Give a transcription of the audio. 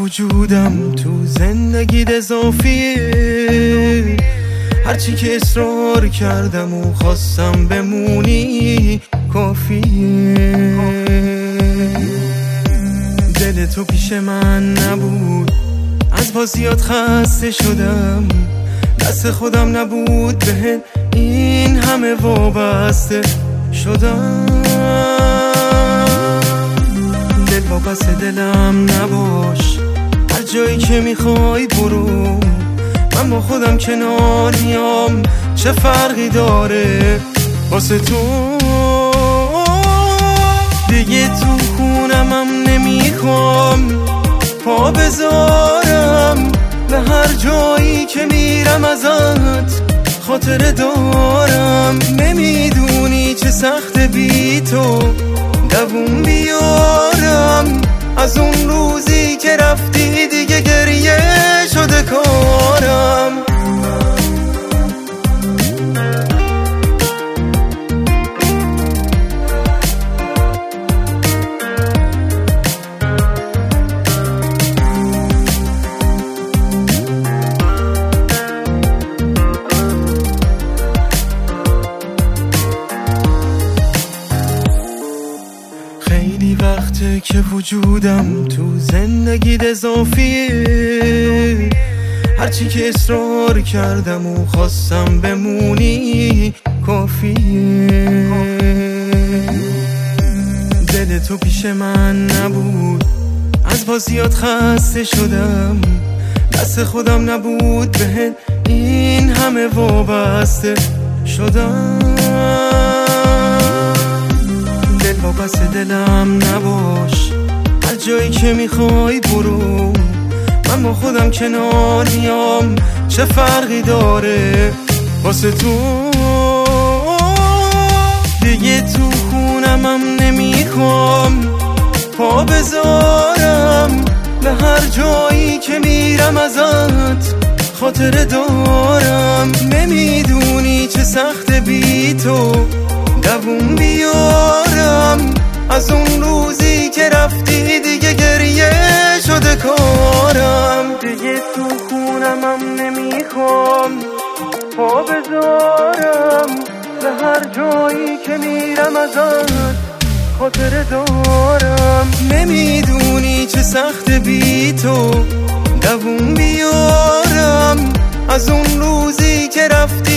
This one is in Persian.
وجودم تو زندگیت اضافیه. هرچی که اصرار کردم و خواستم بمونی کافیه. دل تو پیش من نبود، از بازیات خسته شدم، دست خودم نبود به این همه وابسته شدم. دل واپس دلم نباش، هر جایی که میخوای برو، من با خودم کنار میام، چه فرقی داره واسه تو. دیگه تو خونمم نمیخوام پا بذارم، به هر جایی که میرم ازت خاطره دارم. نمیدونی چه سخت بی تو دووم بیارم، از اون روزی که رفتی دیگه گریه شده کارم. خیلی وقته که وجودم تو زندگیت اضافیه. هرچی که اصرار کردم و خواستم بمونی کافیه. دل تو پیش من نبود، از بازیات خسته شدم، دست خودم نبود به این همه وابسته شدم. دل واپس دلم نباش، هر جایی که میخوای برو، من با خودم کنار میام، چه فرقی داره واسه تو. دیگه تو خونمم نمیخوام پا بذارم، به هر جایی که میرم ازت خاطره دارم. نمیدونی چه سخت بی تو دووم بیارم، از اون روزی که رفتی دیگه گریه شده کارم. دیگه تو خونمم نمیخوام پا بذارم، به هر جایی که میرم ازت خاطره دارم. نمیدونی چه سخت بی تو دووم بیارم، از اون روزی که رفتی